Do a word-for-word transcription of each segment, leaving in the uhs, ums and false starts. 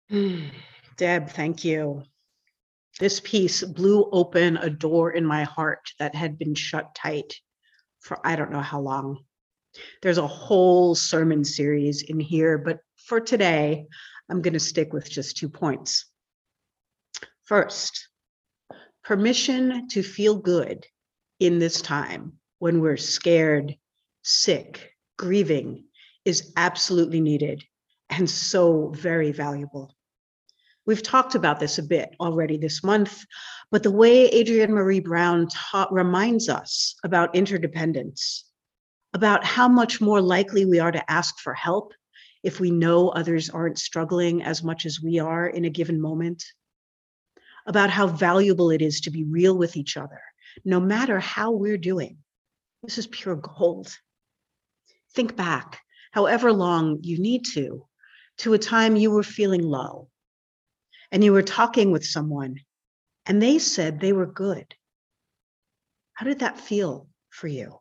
Mm. Deb, thank you. This piece blew open a door in my heart that had been shut tight for I don't know how long. There's a whole sermon series in here, but for today, I'm going to stick with just two points. First, permission to feel good in this time when we're scared, sick, grieving is absolutely needed and so very valuable. We've talked about this a bit already this month, but the way Adrienne Maree Brown taught reminds us about interdependence, about how much more likely we are to ask for help if we know others aren't struggling as much as we are in a given moment, about how valuable it is to be real with each other, no matter how we're doing. This is pure gold. Think back, however long you need to, to a time you were feeling low and you were talking with someone and they said they were good. How did that feel for you?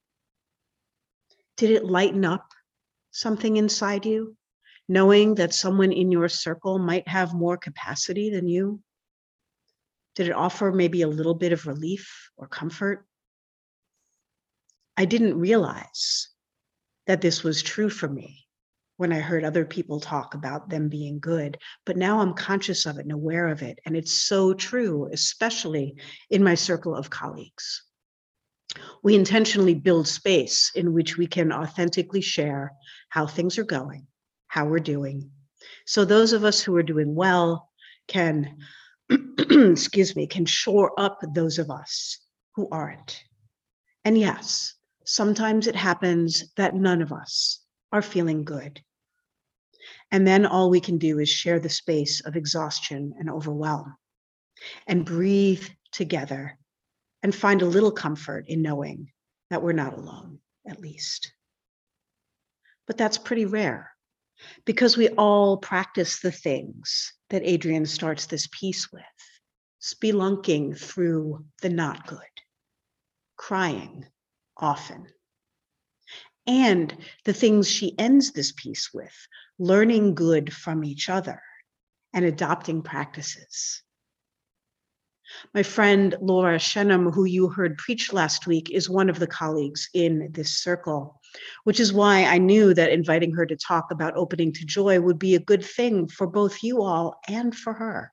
Did it lighten up something inside you, knowing that someone in your circle might have more capacity than you? Did it offer maybe a little bit of relief or comfort? I didn't realize that this was true for me when I heard other people talk about them being good, but now I'm conscious of it and aware of it. And it's so true, especially in my circle of colleagues. We intentionally build space in which we can authentically share how things are going, how we're doing. So those of us who are doing well can, excuse me, can shore up those of us who aren't. And yes, sometimes it happens that none of us are feeling good. And then all we can do is share the space of exhaustion and overwhelm and breathe together and find a little comfort in knowing that we're not alone, at least. But that's pretty rare because we all practice the things that Adrienne starts this piece with, spelunking through the not good, crying often, and the things she ends this piece with, learning good from each other and adopting practices. My friend Laura Shenham, who you heard preach last week, is one of the colleagues in this circle, which is why I knew that inviting her to talk about opening to joy would be a good thing for both you all and for her.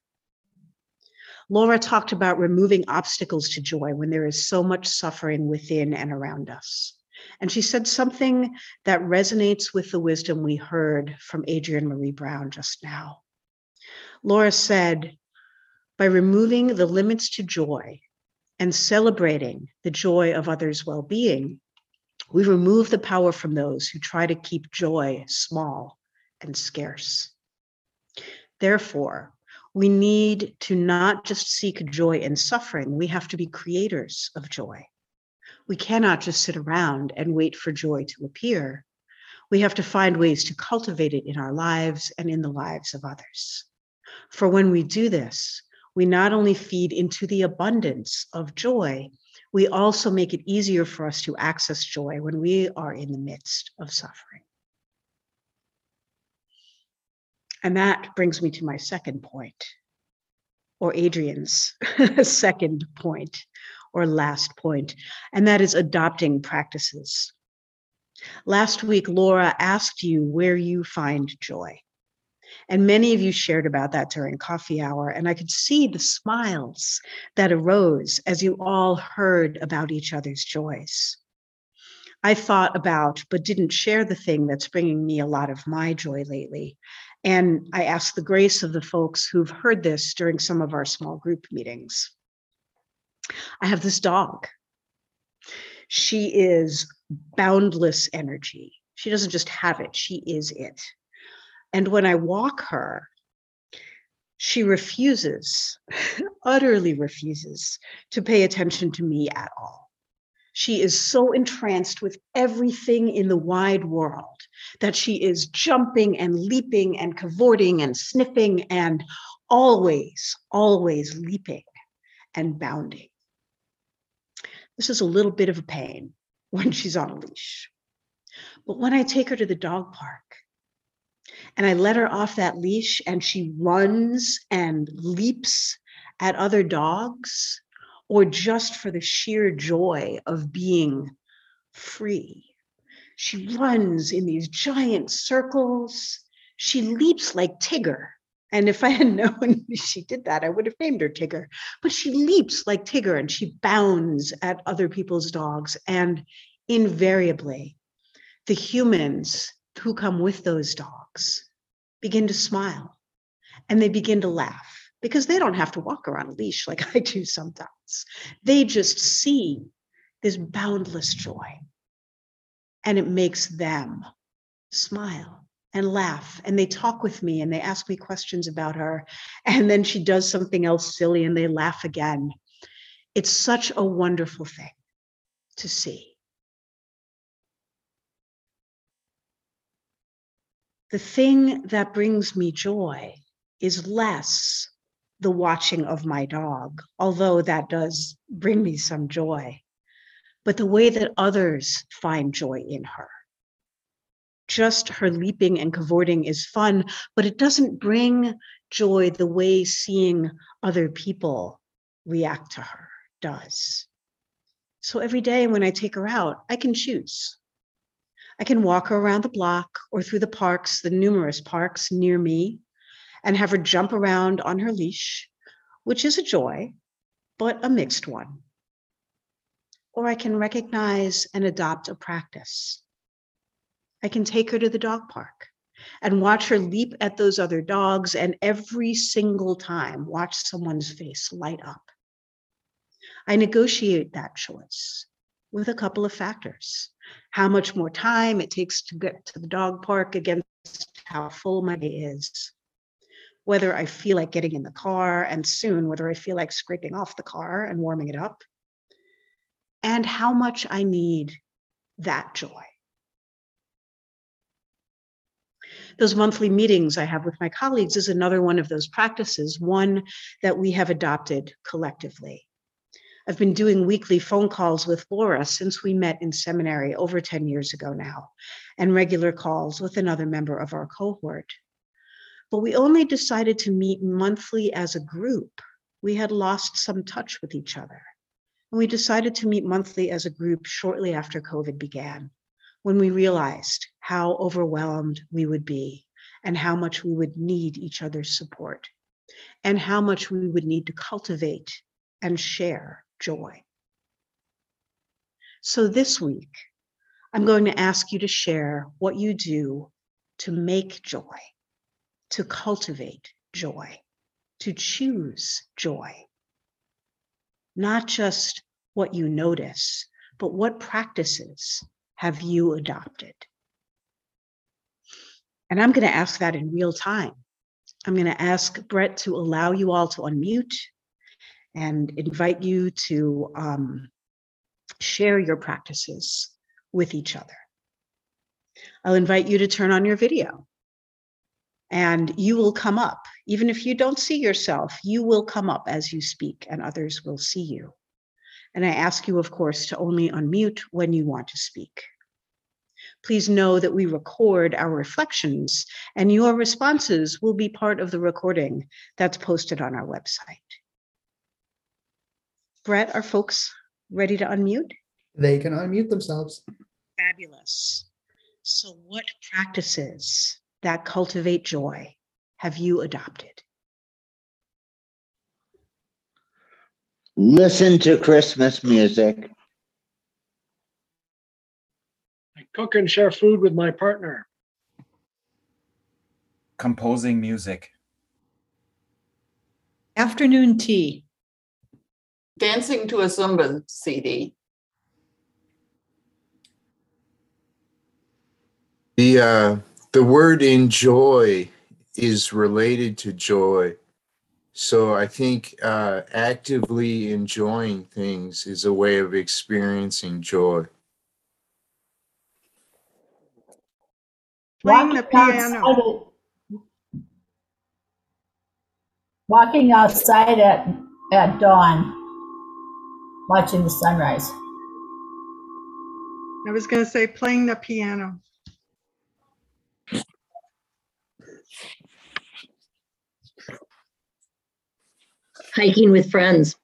Laura talked about removing obstacles to joy when there is so much suffering within and around us. And she said something that resonates with the wisdom we heard from Adrienne Maree Brown just now. Laura said, by removing the limits to joy and celebrating the joy of others' well-being, we remove the power from those who try to keep joy small and scarce. Therefore, we need to not just seek joy in suffering, we have to be creators of joy. We cannot just sit around and wait for joy to appear. We have to find ways to cultivate it in our lives and in the lives of others. For when we do this, we not only feed into the abundance of joy, we also make it easier for us to access joy when we are in the midst of suffering. And that brings me to my second point, or Adrienne's second point, or last point, and that is adopting practices. Last week, Laura asked you where you find joy. And many of you shared about that during coffee hour, and I could see the smiles that arose as you all heard about each other's joys. I thought about, but didn't share the thing that's bringing me a lot of my joy lately. And I asked the grace of the folks who've heard this during some of our small group meetings. I have this dog. She is boundless energy. She doesn't just have it, she is it. And when I walk her, she refuses, utterly refuses to pay attention to me at all. She is so entranced with everything in the wide world that she is jumping and leaping and cavorting and sniffing and always, always leaping and bounding. This is a little bit of a pain when she's on a leash. But when I take her to the dog park And I let her off that leash and she runs and leaps at other dogs, or just for the sheer joy of being free. She runs in these giant circles. She leaps like Tigger. And if I had known she did that, I would have named her Tigger. But she leaps like Tigger and she bounds at other people's dogs. And invariably, the humans who come with those dogs begin to smile and they begin to laugh because they don't have to walk around a leash like I do sometimes. They just see this boundless joy and it makes them smile and laugh. And they talk with me and they ask me questions about her. And then she does something else silly and they laugh again. It's such a wonderful thing to see. The thing that brings me joy is less the watching of my dog, although that does bring me some joy, but the way that others find joy in her. Just her leaping and cavorting is fun, but it doesn't bring joy the way seeing other people react to her does. So every day when I take her out, I can choose. I can walk her around the block or through the parks, the numerous parks near me, and have her jump around on her leash, which is a joy, but a mixed one. Or I can recognize and adopt a practice. I can take her to the dog park and watch her leap at those other dogs, and every single time watch someone's face light up. I negotiate that choice with a couple of factors. How much more time it takes to get to the dog park against how full my day is. Whether I feel like getting in the car, and soon whether I feel like scraping off the car and warming it up. And how much I need that joy. Those monthly meetings I have with my colleagues is another one of those practices, one that we have adopted collectively. I've been doing weekly phone calls with Laura since we met in seminary over ten years ago now, and regular calls with another member of our cohort. But we only decided to meet monthly as a group. We had lost some touch with each other. And we decided to meet monthly as a group shortly after COVID began, when we realized how overwhelmed we would be and how much we would need each other's support and how much we would need to cultivate and share joy. So this week, I'm going to ask you to share what you do to make joy, to cultivate joy, to choose joy. Not just what you notice, but what practices have you adopted? And I'm going to ask that in real time. I'm going to ask Brett to allow you all to unmute and invite you to um, share your practices with each other. I'll invite you to turn on your video and you will come up. Even if you don't see yourself, you will come up as you speak and others will see you. And I ask you, of course, to only unmute when you want to speak. Please know that we record our reflections and your responses will be part of the recording that's posted on our website. Brett, are folks ready to unmute? They can unmute themselves. Fabulous. So what practices that cultivate joy have you adopted? Listen to Christmas music. I cook and share food with my partner. Composing music. Afternoon tea. Dancing to a Zumba C D. The uh, the word enjoy is related to joy. So I think uh, actively enjoying things is a way of experiencing joy. Playing the piano. Outside at, walking outside at, at dawn, watching the sunrise. I was going to say playing the piano. Hiking with friends.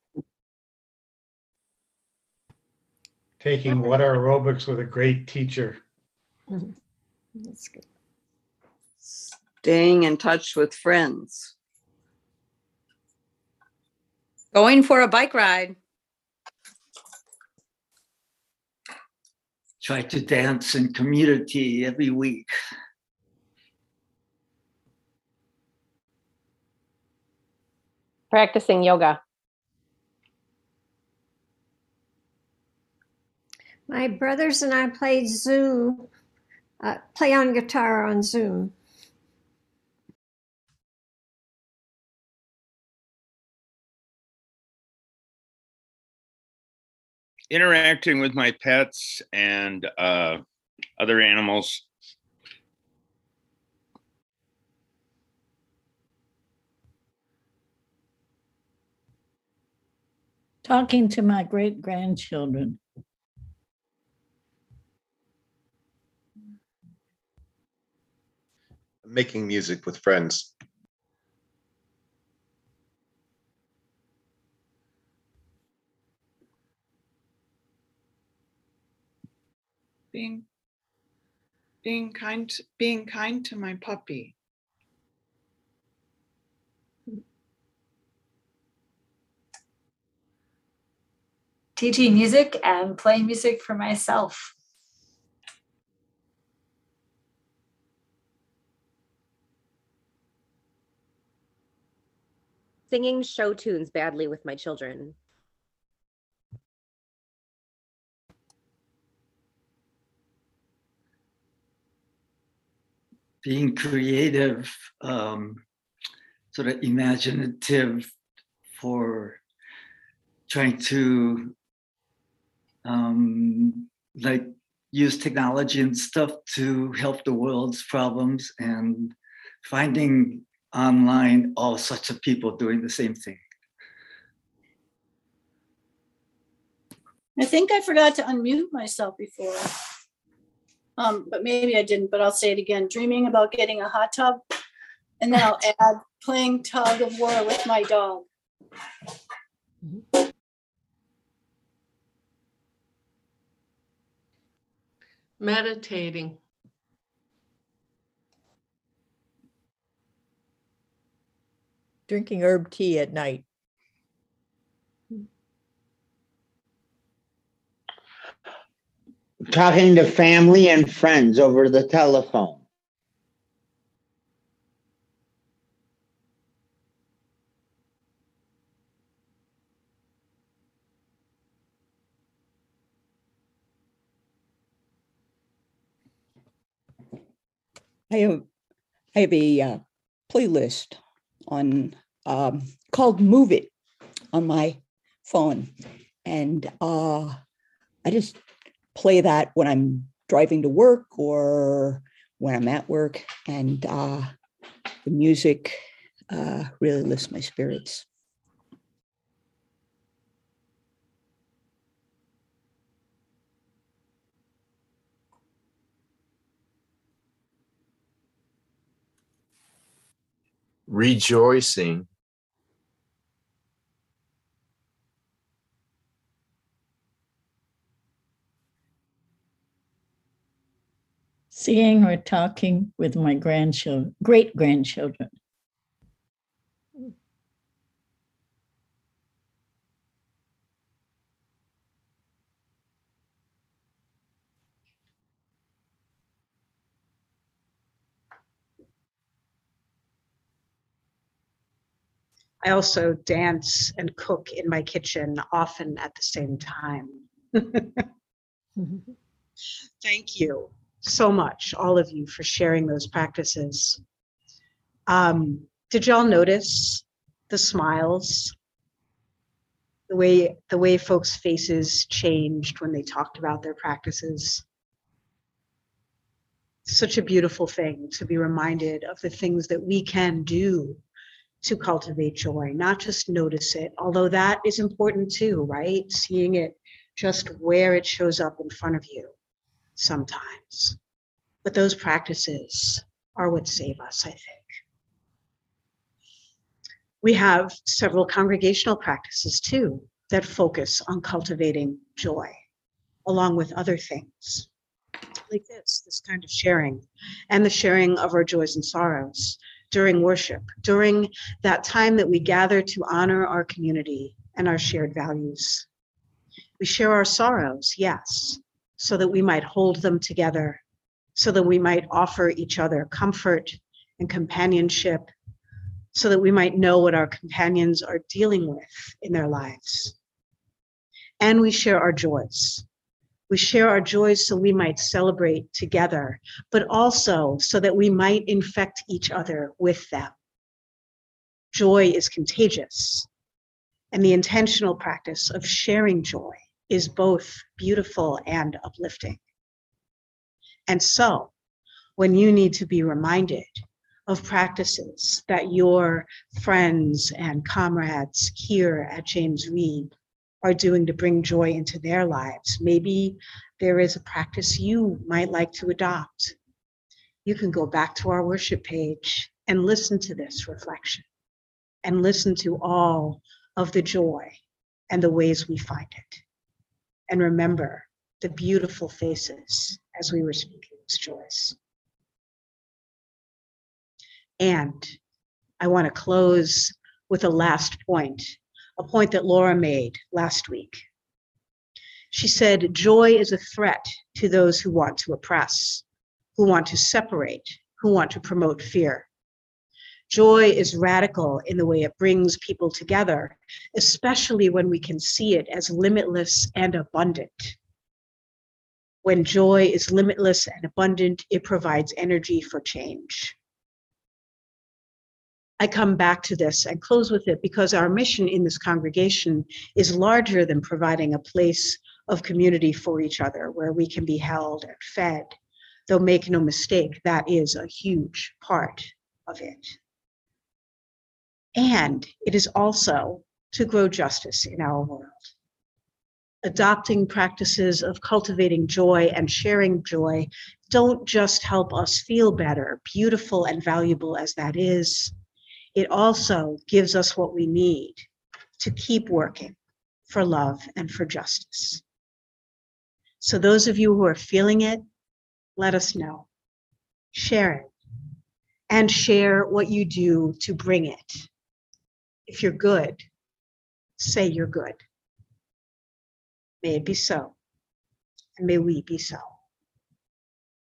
Taking water aerobics with a great teacher. That's good. Staying in touch with friends. Going for a bike ride. Try to dance in community every week. Practicing yoga. My brothers and I played Zoom, uh, play on guitar on Zoom. Interacting with my pets and uh, other animals. Talking to my great grandchildren. Making music with friends. Being being kind being kind to my puppy. Teaching music and playing music for myself. Singing show tunes badly with my children. Being creative, um, sort of imaginative for trying to um, like use technology and stuff to help the world's problems, and finding online all sorts of people doing the same thing. I think I forgot to unmute myself before. Um, but maybe I didn't, but I'll say it again. Dreaming about getting a hot tub, and then I'll add playing tug of war with my dog. Meditating. Drinking herb tea at night. Talking to family and friends over the telephone. I have, I have a uh, playlist on um, called Move It on my phone, and uh, I just play that when I'm driving to work or when I'm at work, and uh, the music uh, really lifts my spirits. Rejoicing. Seeing or talking with my grandchildren, great grandchildren. I also dance and cook in my kitchen often at the same time. Thank you so much, all of you, for sharing those practices. Um, did y'all notice the smiles? The way, the way folks' faces changed when they talked about their practices? Such a beautiful thing to be reminded of the things that we can do to cultivate joy, not just notice it, although that is important too, right? Seeing it just where it shows up in front of you sometimes. But those practices are what save us, I think. We have several congregational practices too that focus on cultivating joy, along with other things like this, this kind of sharing, and the sharing of our joys and sorrows during worship, during that time that we gather to honor our community and our shared values. We share our sorrows, yes, so that we might hold them together, so that we might offer each other comfort and companionship, so that we might know what our companions are dealing with in their lives. And we share our joys. We share our joys so we might celebrate together, but also so that we might infect each other with them. Joy is contagious, and the intentional practice of sharing joy is both beautiful and uplifting. And so, when you need to be reminded of practices that your friends and comrades here at James Reed are doing to bring joy into their lives, maybe there is a practice you might like to adopt. You can go back to our worship page and listen to this reflection and listen to all of the joy and the ways we find it. And remember the beautiful faces as we were speaking those joys. And I want to close with a last point, a point that Laura made last week. She said, joy is a threat to those who want to oppress, who want to separate, who want to promote fear. Joy is radical in the way it brings people together, especially when we can see it as limitless and abundant. When joy is limitless and abundant, it provides energy for change. I come back to this and close with it because our mission in this congregation is larger than providing a place of community for each other where we can be held and fed, though make no mistake, that is a huge part of it. And it is also to grow justice in our world. Adopting practices of cultivating joy and sharing joy don't just help us feel better, beautiful and valuable as that is. It also gives us what we need to keep working for love and for justice. So those of you who are feeling it, let us know. Share it. And share what you do to bring it. If you're good, say you're good. May it be so, and may we be so.